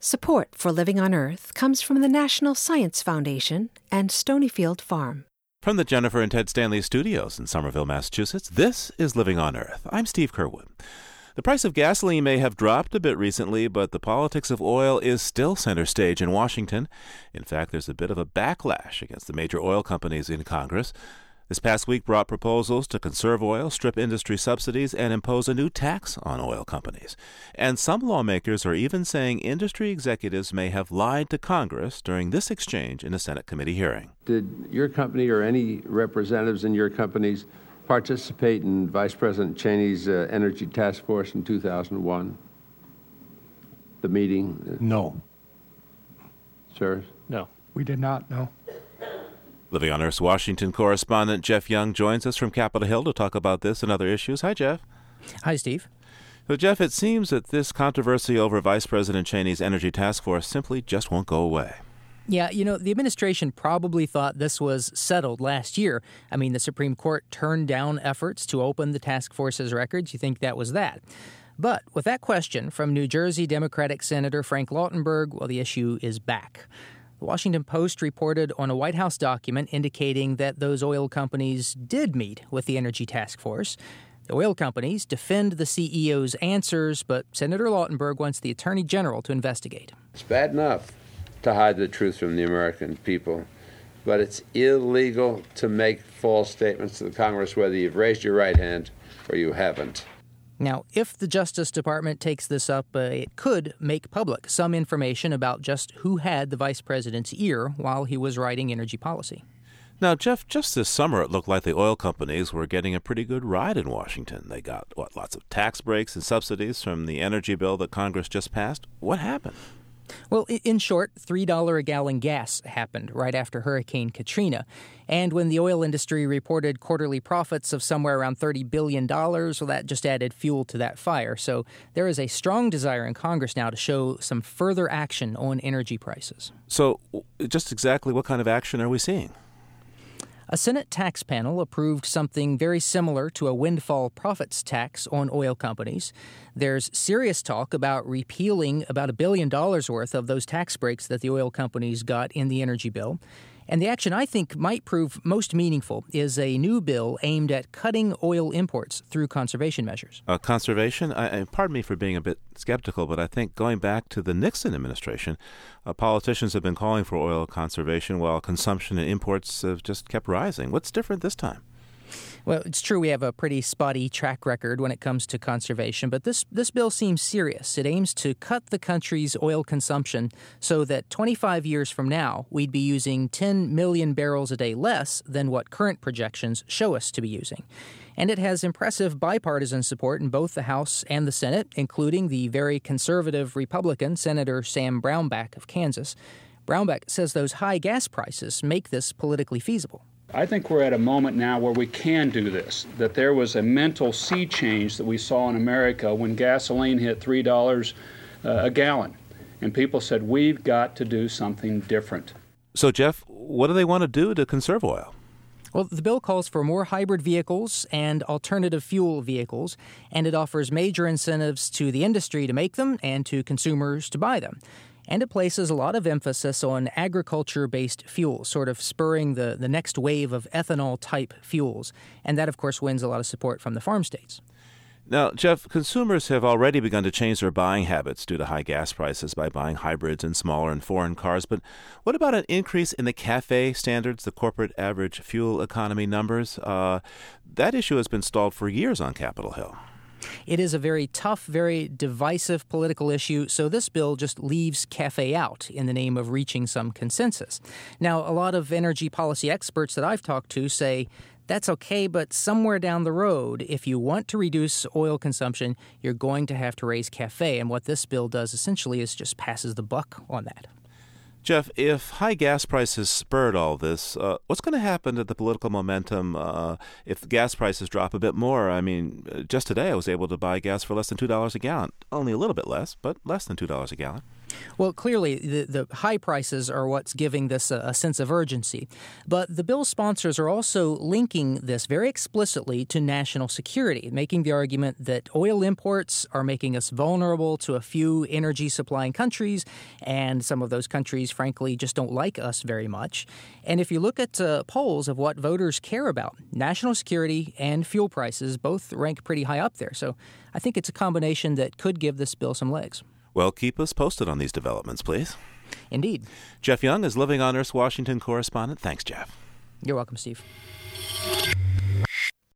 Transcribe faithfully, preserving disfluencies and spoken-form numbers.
Support for Living on Earth comes from the National Science Foundation and Stonyfield Farm. From the Jennifer and Ted Stanley studios in Somerville, Massachusetts, this is Living on Earth. I'm Steve Curwood. The price of gasoline may have dropped a bit recently, but the politics of oil is still center stage in Washington. In fact, there's a bit of a backlash against the major oil companies in Congress. This past week brought proposals to conserve oil, strip industry subsidies, and impose a new tax on oil companies. And some lawmakers are even saying industry executives may have lied to Congress during this exchange in a Senate committee hearing. Did your company or any representatives in your companies participate in Vice President Cheney's uh, Energy Task Force in two thousand one? The meeting? No. Sir? No. We did not, no. Living on Earth's Washington correspondent Jeff Young joins us from Capitol Hill to talk about this and other issues. Hi, Jeff. Hi, Steve. So, Jeff, it seems that this controversy over Vice President Cheney's Energy Task Force simply just won't go away. Yeah, you know, the administration probably thought this was settled last year. I mean, the Supreme Court turned down efforts to open the task force's records. You think that was that. But with that question from New Jersey Democratic Senator Frank Lautenberg, well, the issue is back. The Washington Post reported on a White House document indicating that those oil companies did meet with the Energy Task Force. The oil companies defend the C E O's answers, but Senator Lautenberg wants the Attorney General to investigate. It's bad enough to hide the truth from the American people, but it's illegal to make false statements to the Congress, whether you've raised your right hand or you haven't. Now, if the Justice Department takes this up, uh, it could make public some information about just who had the vice president's ear while he was writing energy policy. Now, Jeff, just this summer it looked like the oil companies were getting a pretty good ride in Washington. They got, what, lots of tax breaks and subsidies from the energy bill that Congress just passed. What happened? Well, in short, three dollars a gallon gas happened right after Hurricane Katrina. And when the oil industry reported quarterly profits of somewhere around thirty billion dollars, well, that just added fuel to that fire. So there is a strong desire in Congress now to show some further action on energy prices. So just exactly what kind of action are we seeing? A Senate tax panel approved something very similar to a windfall profits tax on oil companies. There's serious talk about repealing about a billion dollars worth of those tax breaks that the oil companies got in the energy bill. And the action I think might prove most meaningful is a new bill aimed at cutting oil imports through conservation measures. Uh, conservation? I, I, pardon me for being a bit skeptical, but I think going back to the Nixon administration, uh, politicians have been calling for oil conservation while consumption and imports have just kept rising. What's different this time? Well, it's true we have a pretty spotty track record when it comes to conservation, but this, this bill seems serious. It aims to cut the country's oil consumption so that twenty-five years from now, we'd be using ten million barrels a day less than what current projections show us to be using. And it has impressive bipartisan support in both the House and the Senate, including the very conservative Republican Senator Sam Brownback of Kansas. Brownback says those high gas prices make this politically feasible. I think we're at a moment now where we can do this, that there was a mental sea change that we saw in America when gasoline hit three dollars uh, a gallon. And people said, we've got to do something different. So, Jeff, what do they want to do to conserve oil? Well, the bill calls for more hybrid vehicles and alternative fuel vehicles, and it offers major incentives to the industry to make them and to consumers to buy them. And it places a lot of emphasis on agriculture-based fuels, sort of spurring the, the next wave of ethanol-type fuels. And that, of course, wins a lot of support from the farm states. Now, Jeff, consumers have already begun to change their buying habits due to high gas prices by buying hybrids and smaller and foreign cars. But what about an increase in the CAFE standards, the corporate average fuel economy numbers? Uh, that issue has been stalled for years on Capitol Hill. It is a very tough, very divisive political issue, so this bill just leaves CAFE out in the name of reaching some consensus. Now, a lot of energy policy experts that I've talked to say that's okay, but somewhere down the road, if you want to reduce oil consumption, you're going to have to raise CAFE, and what this bill does essentially is just passes the buck on that. Jeff, if high gas prices spurred all this, uh, what's going to happen to the political momentum uh, if gas prices drop a bit more? I mean, just today I was able to buy gas for less than two dollars a gallon. Only a little bit less, but less than two dollars a gallon. Well, clearly, the, the high prices are what's giving this a, a sense of urgency. But the bill's sponsors are also linking this very explicitly to national security, making the argument that oil imports are making us vulnerable to a few energy-supplying countries, and some of those countries, frankly, just don't like us very much. And if you look at uh, polls of what voters care about, national security and fuel prices both rank pretty high up there. So I think it's a combination that could give this bill some legs. Well, keep us posted on these developments, please. Indeed. Jeff Young is Living on Earth's Washington correspondent. Thanks, Jeff. You're welcome, Steve.